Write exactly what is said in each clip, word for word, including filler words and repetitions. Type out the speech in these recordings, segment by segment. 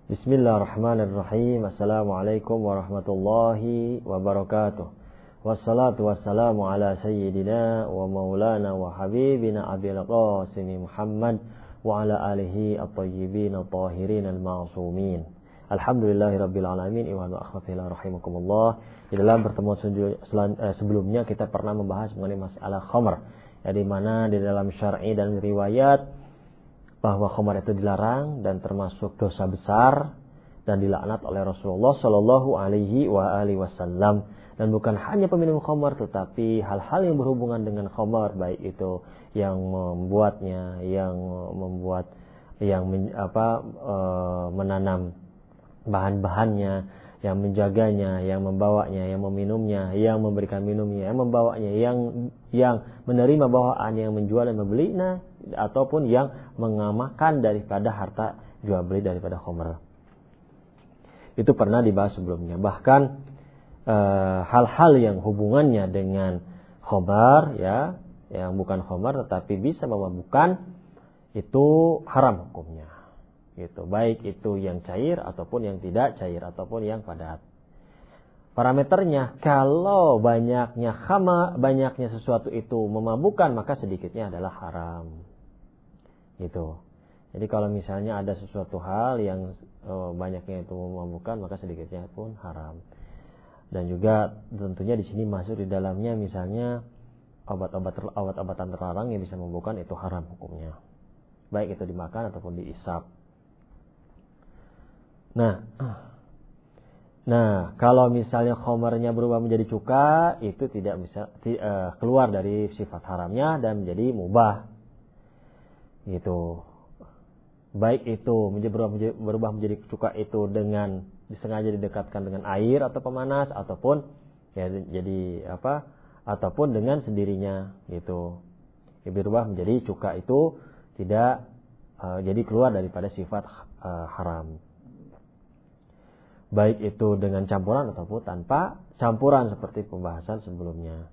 Bismillahirrahmanirrahim. Assalamualaikum warahmatullahi wabarakatuh. Wassalatu wassalamu ala sayyidina wa maulana wa habibina Abil Qasim Muhammad wa ala alihi at-tayyibin at-tahirin al-ma'sumin. Alhamdulillahi rabbil alamin. Wa akhwatillah rahimakumullah. Di dalam pertemuan sebelumnya kita pernah membahas mengenai masalah khamr, ya, di mana di dalam syar'i dan riwayat bahwa khamar itu dilarang dan termasuk dosa besar dan dilaknat oleh Rasulullah Shallallahu Alaihi Wasallam. Dan bukan hanya peminum khamar, tetapi hal-hal yang berhubungan dengan khamar, baik itu yang membuatnya, yang membuat, yang men, apa, e, menanam bahan-bahannya, yang menjaganya, yang membawanya, yang meminumnya, yang memberikan minumnya, yang membawanya, yang yang menerima bawaan, yang menjual dan membeli, nah, ataupun yang mengamalkan daripada harta jual beli daripada khamr. Itu pernah dibahas sebelumnya. Bahkan e, hal-hal yang hubungannya dengan khamr, ya, yang bukan khamr tetapi bisa memabukkan, itu haram hukumnya. Gitu. Baik itu yang cair ataupun yang tidak cair ataupun yang padat. Parameternya, kalau banyaknya khamr, banyaknya sesuatu itu memabukkan, maka sedikitnya adalah haram. Gitu. Jadi kalau misalnya ada sesuatu hal yang oh, banyaknya itu memabukkan, maka sedikitnya pun haram. Dan juga tentunya di sini masuk di dalamnya misalnya obat-obat obat-obatan terlarang yang bisa memabukkan, itu haram hukumnya. Baik itu dimakan ataupun diisap. Nah, nah kalau misalnya khamrnya berubah menjadi cuka, itu tidak bisa ti, uh, keluar dari sifat haramnya dan menjadi mubah. Gitu. Baik itu menjadi berubah, menjadi, berubah menjadi cuka itu dengan disengaja didekatkan dengan air atau pemanas, ataupun ya jadi apa, ataupun dengan sendirinya, gitu. Ya, berubah menjadi cuka itu tidak uh, jadi keluar daripada sifat uh, haram. Baik itu dengan campuran ataupun tanpa campuran seperti pembahasan sebelumnya.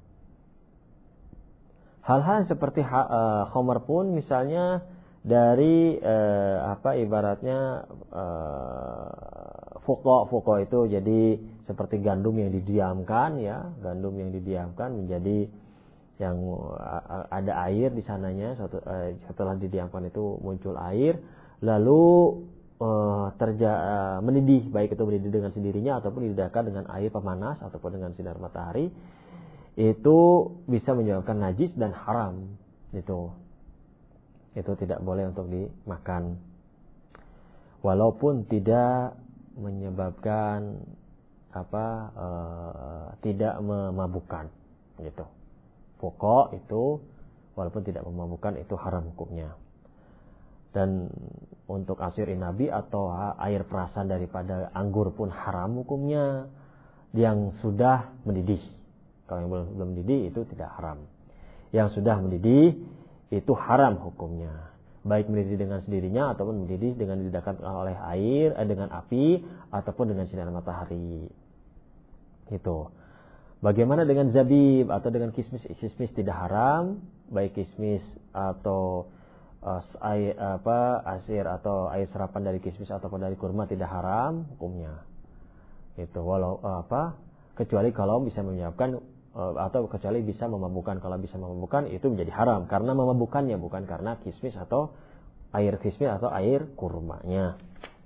Hal-hal seperti uh, khamr pun misalnya dari uh, apa ibaratnya uh, fuqa fuqa itu jadi seperti gandum yang didiamkan, ya, gandum yang didiamkan menjadi yang uh, ada air di sananya. Suatu, uh, setelah didiamkan itu muncul air, lalu Uh, terja uh, mendidih, baik itu mendidih dengan sendirinya ataupun dididahkan dengan air pemanas ataupun dengan sinar matahari, itu bisa menyebabkan najis dan haram. Itu itu tidak boleh untuk dimakan, walaupun tidak menyebabkan apa uh, tidak memabukkan, gitu. Pokok itu walaupun tidak memabukkan, itu haram hukumnya. Dan untuk asir inabi atau air perasan daripada anggur pun haram hukumnya, yang sudah mendidih. Kalau yang belum, belum mendidih itu tidak haram. Yang sudah mendidih itu haram hukumnya. Baik mendidih dengan sendirinya ataupun mendidih dengan didedahkan oleh air, eh, dengan api ataupun dengan sinar matahari. Itu. Bagaimana dengan zabib atau dengan kismis? Kismis tidak haram, baik kismis atau air apa asir atau air serapan dari kismis ataupun dari kurma tidak haram hukumnya. Itu walau apa kecuali kalau bisa menyebabkan atau kecuali bisa memabukkan. Kalau bisa memabukkan itu menjadi haram karena memabukkannya, bukan karena kismis atau air kismis atau air kurmanya.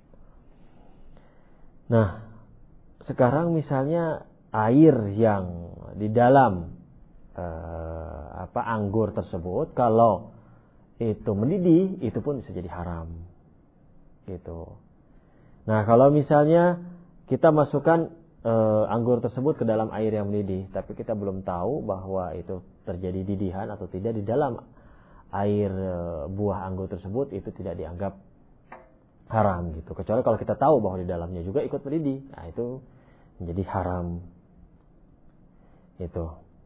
Nah, sekarang misalnya air yang di dalam eh, apa anggur tersebut, kalau itu mendidih, itu pun bisa jadi haram. Gitu. Nah, kalau misalnya kita masukkan e, anggur tersebut ke dalam air yang mendidih, tapi kita belum tahu bahwa itu terjadi didihan atau tidak di dalam air e, buah anggur tersebut, itu tidak dianggap haram, gitu. Kecuali kalau kita tahu bahwa di dalamnya juga ikut mendidih, nah itu menjadi haram. Itu.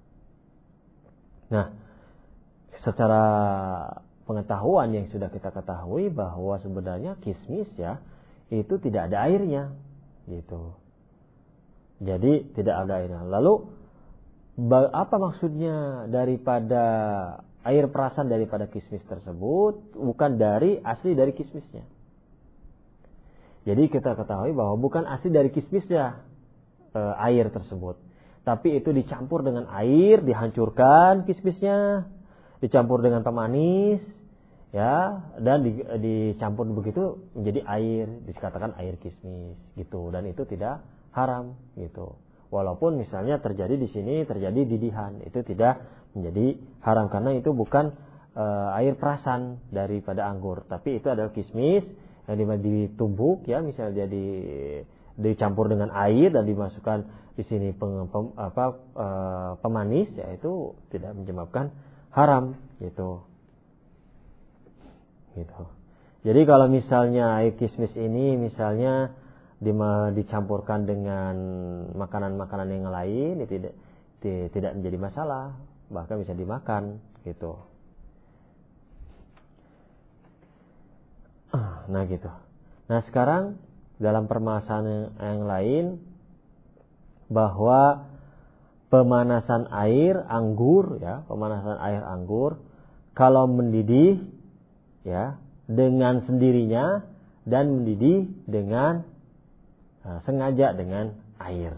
Nah, secara pengetahuan yang sudah kita ketahui bahwa sebenarnya kismis, ya, itu tidak ada airnya, gitu. Jadi tidak ada airnya. Lalu apa maksudnya daripada air perasan daripada kismis tersebut? Bukan dari asli dari kismisnya. Jadi kita ketahui bahwa bukan asli dari kismisnya e, air tersebut, tapi itu dicampur dengan air, dihancurkan kismisnya, dicampur dengan pemanis, ya, dan di, dicampur begitu menjadi air, dikatakan air kismis, gitu. Dan itu tidak haram, gitu. Walaupun misalnya terjadi di sini terjadi didihan, itu tidak menjadi haram karena itu bukan e, air perasan daripada anggur, tapi itu adalah kismis yang ditumbuk, ya, misalnya jadi dicampur dengan air dan dimasukkan di sini peng, pem, apa, e, pemanis, ya, itu tidak menyebabkan haram, gitu. Gitu. Jadi kalau misalnya air kismis ini misalnya di, dicampurkan dengan makanan-makanan yang lain, itu tidak tidak menjadi masalah, bahkan bisa dimakan, gitu. Nah, gitu. Nah, sekarang dalam permasalahan yang lain, bahwa pemanasan air anggur, ya, pemanasan air anggur kalau mendidih, ya, dengan sendirinya dan mendidih dengan uh, sengaja dengan air.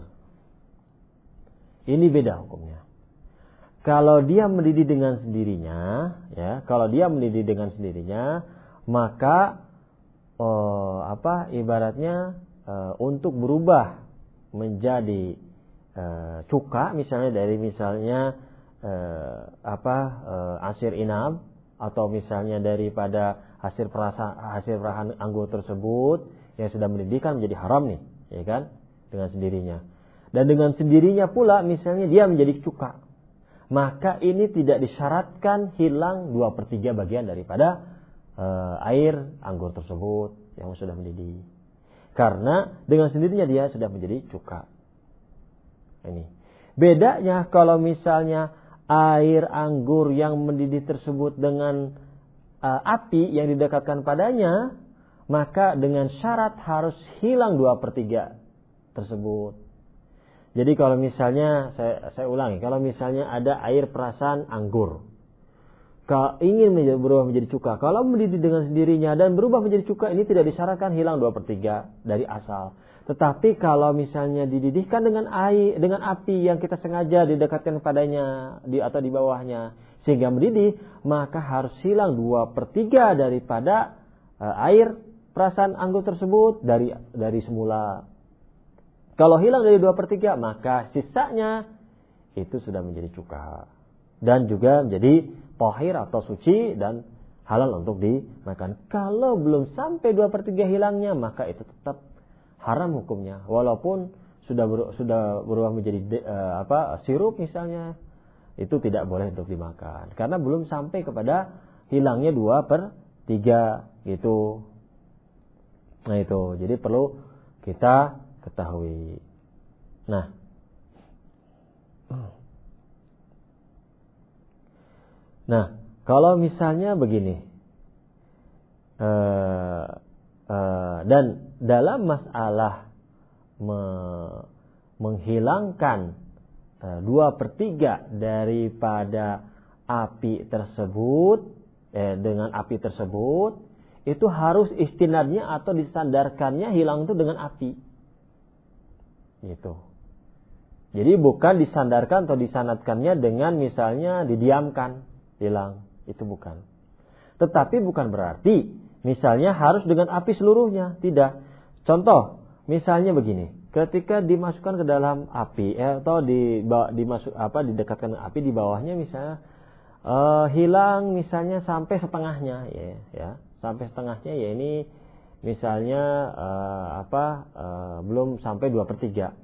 Ini beda hukumnya. Kalau dia mendidih dengan sendirinya, ya, kalau dia mendidih dengan sendirinya, maka uh, apa ibaratnya uh, untuk berubah menjadi uh, cuka, misalnya dari misalnya uh, apa uh, asir inab, atau misalnya daripada hasil perasa, hasil perahan anggur tersebut yang sudah mendidihkan menjadi haram nih, ya kan, dengan sendirinya. Dan dengan sendirinya pula misalnya dia menjadi cuka, maka ini tidak disyaratkan hilang dua per tiga bagian daripada uh, air anggur tersebut yang sudah mendidih, karena dengan sendirinya dia sudah menjadi cuka. Ini bedanya kalau misalnya air anggur yang mendidih tersebut dengan uh, api yang didekatkan padanya, maka dengan syarat harus hilang dua per tiga tersebut. Jadi kalau misalnya, saya, saya ulangi, kalau misalnya ada air perasan anggur, kalau ingin menjadi, berubah menjadi cuka, kalau mendidih dengan sendirinya dan berubah menjadi cuka, ini tidak disyaratkan hilang dua per tiga dari asal. Tetapi kalau misalnya dididihkan dengan air, dengan api yang kita sengaja didekatkan padanya di atau di bawahnya sehingga mendidih, maka harus hilang dua per tiga daripada uh, air perasan anggur tersebut dari dari semula. Kalau hilang dari dua per tiga, maka sisanya itu sudah menjadi cuka dan juga menjadi tahir atau suci dan halal untuk dimakan. Kalau belum sampai dua per tiga hilangnya, maka itu tetap haram hukumnya, walaupun sudah ber, sudah berubah menjadi de, uh, apa sirup misalnya, itu tidak boleh untuk dimakan karena belum sampai kepada hilangnya dua per tiga gitu. Nah, itu jadi perlu kita ketahui. Nah, nah kalau misalnya begini, uh, uh, dan dalam masalah me, menghilangkan uh, dua per tiga daripada api tersebut, eh, dengan api tersebut, itu harus istinadnya atau disandarkannya hilang itu dengan api. Gitu. Jadi bukan disandarkan atau disanadkannya dengan misalnya didiamkan, hilang. Itu bukan. Tetapi bukan berarti misalnya harus dengan api seluruhnya, tidak. Contoh, misalnya begini, ketika dimasukkan ke dalam api eh, atau di dimasuk apa didekatkan dengan api, di bawahnya misalnya uh, hilang misalnya sampai setengahnya, ya, ya, sampai setengahnya, ya ini misalnya uh, apa uh, belum sampai dua per tiga.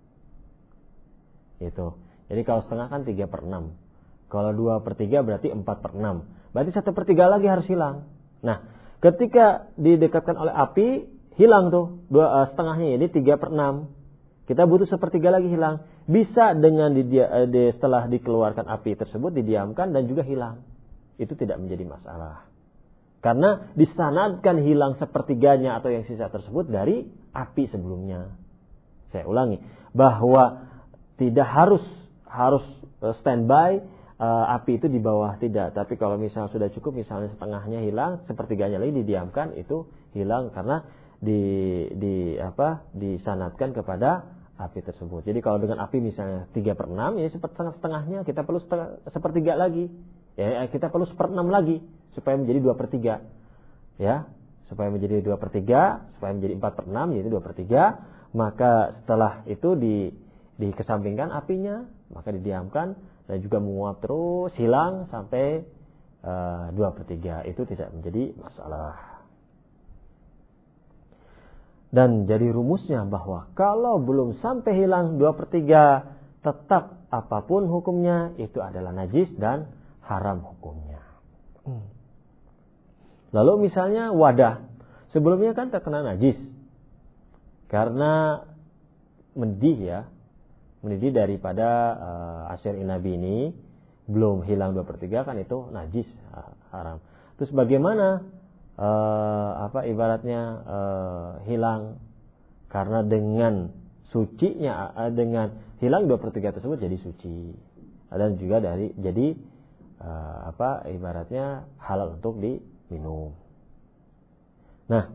Gitu. Jadi kalau setengah kan tiga per enam. Kalau dua per tiga berarti empat per enam. Berarti satu per tiga lagi harus hilang. Nah, ketika didekatkan oleh api, hilang tuh dua uh, setengahnya, jadi tiga per enam. Kita butuh sepertiga lagi hilang. Bisa dengan di, di, setelah dikeluarkan api tersebut didiamkan dan juga hilang. Itu tidak menjadi masalah. Karena disanadkan hilang sepertiganya atau yang sisa tersebut dari api sebelumnya. Saya ulangi, bahwa tidak harus harus standby uh, api itu di bawah, tidak. Tapi kalau misalnya sudah cukup, misalnya setengahnya hilang, sepertiganya lagi didiamkan, itu hilang karena di di apa disanadkan kepada api tersebut. Jadi kalau dengan api misalnya tiga per enam, ya setengah-setengahnya kita perlu setengah, sepertiga lagi. Ya, kita perlu seperenam lagi supaya menjadi dua per tiga. Ya, supaya menjadi dua per tiga, supaya menjadi empat per enam, yaitu dua per tiga. Maka setelah itu di dikesampingkan apinya, maka didiamkan dan juga menguap terus, hilang sampai uh, dua per tiga. Itu tidak menjadi masalah. Dan jadi rumusnya bahwa kalau belum sampai hilang dua per tiga, tetap apapun hukumnya itu adalah najis dan haram hukumnya. Lalu misalnya wadah, sebelumnya kan terkena najis karena mendidih ya, mendidih daripada uh, asyir inabi ini belum hilang dua per tiga, kan itu najis, haram. Terus bagaimana Uh, apa ibaratnya uh, hilang karena dengan sucinya uh, dengan hilang dua per tiga tersebut jadi suci, dan juga dari jadi uh, apa ibaratnya halal untuk diminum. Nah,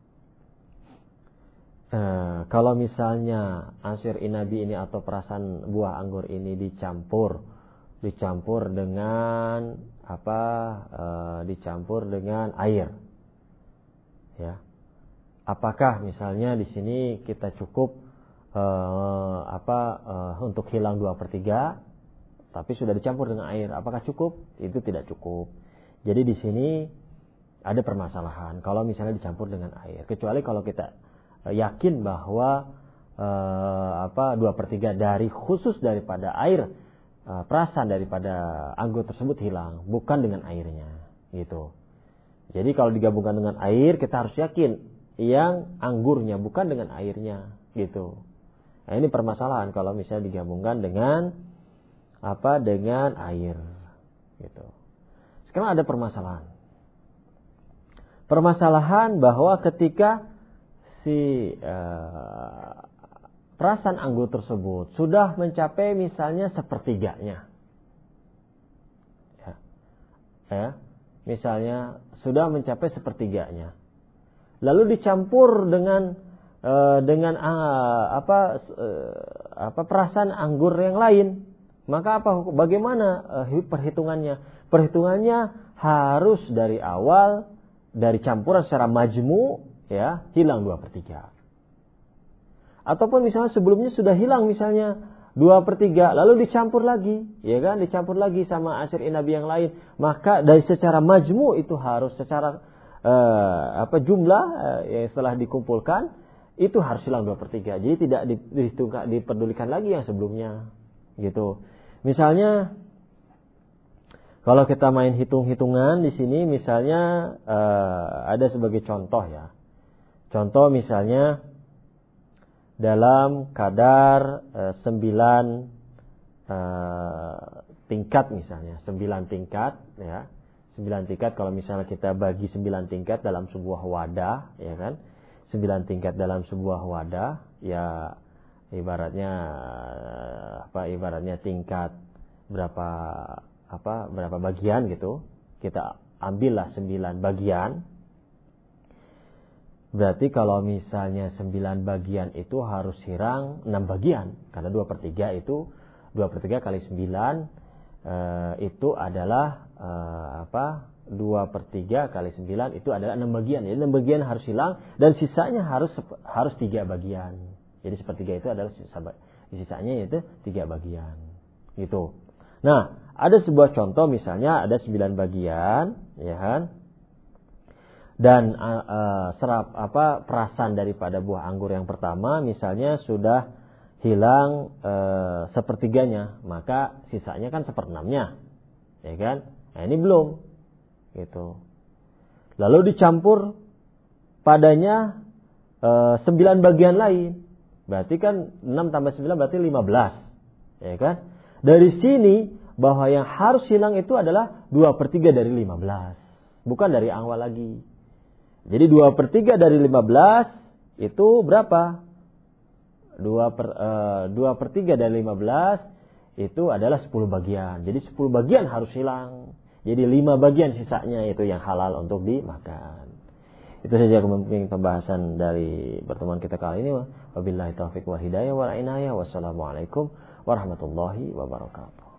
uh, kalau misalnya asir inabi ini atau perasan buah anggur ini dicampur dicampur dengan apa uh, dicampur dengan air. Ya, apakah misalnya di sini kita cukup uh, apa uh, untuk hilang dua per tiga, tapi sudah dicampur dengan air, apakah cukup? Itu tidak cukup. Jadi di sini ada permasalahan kalau misalnya dicampur dengan air, kecuali kalau kita uh, yakin bahwa uh, apa dua per tiga dari khusus daripada air uh, perasan daripada anggur tersebut hilang, bukan dengan airnya, gitu. Jadi kalau digabungkan dengan air, kita harus yakin yang anggurnya, bukan dengan airnya, gitu. Nah, ini permasalahan kalau misalnya digabungkan dengan apa dengan air, gitu. Sekarang ada permasalahan. Permasalahan bahwa ketika si uh, perasan anggur tersebut sudah mencapai misalnya sepertiganya, ya, ya. Misalnya sudah mencapai sepertiganya, lalu dicampur dengan uh, dengan uh, apa uh, apa perasan anggur yang lain, maka apa bagaimana uh, perhitungannya? Perhitungannya harus dari awal, dari campuran secara majmu, ya, hilang dua per tiga. Ataupun misalnya sebelumnya sudah hilang misalnya dua per tiga, lalu dicampur lagi, ya kan, dicampur lagi sama asir inabi yang lain, maka dari secara majmu itu harus secara uh, apa jumlah uh, yang setelah dikumpulkan itu harus hilang dua per tiga. Jadi tidak dipedulikan lagi yang sebelumnya, gitu. Misalnya kalau kita main hitung-hitungan di sini, misalnya uh, ada sebagai contoh ya, contoh misalnya dalam kadar uh, sembilan uh, tingkat misalnya, sembilan tingkat ya. sembilan tingkat kalau misalnya kita bagi sembilan tingkat dalam sebuah wadah, ya kan? sembilan tingkat dalam sebuah wadah, ya ibaratnya apa ibaratnya tingkat berapa apa berapa bagian gitu. Kita ambillah sembilan bagian. Berarti kalau misalnya sembilan bagian itu harus hilang enam bagian. Karena dua per tiga itu, dua per tiga kali sembilan e, itu adalah e, apa? dua per tiga kali sembilan itu adalah enam bagian. Jadi enam bagian harus hilang dan sisanya harus harus tiga bagian. Jadi sepertiga itu adalah sisa, sisanya yaitu tiga bagian. Gitu. Nah, ada sebuah contoh misalnya ada sembilan bagian, ya kan? Dan uh, uh, serap apa perasan daripada buah anggur yang pertama misalnya sudah hilang uh, sepertiganya, maka sisanya kan seperenamnya, ya kan? Nah, ini belum, gitu. Lalu dicampur padanya uh, sembilan bagian lain, berarti kan enam tambah sembilan berarti lima belas, ya kan? Dari sini bahwa yang harus hilang itu adalah dua per tiga dari lima belas, bukan dari awal lagi. Jadi dua per tiga dari lima belas itu berapa? dua per tiga dari lima belas itu adalah sepuluh bagian. Jadi sepuluh bagian harus hilang. Jadi lima bagian sisanya itu yang halal untuk dimakan. Itu saja mungkin pembahasan dari pertemuan kita kali ini. Wabillahi taufiq wal hidayah wal inayah. Wassalamualaikum warahmatullahi wabarakatuh.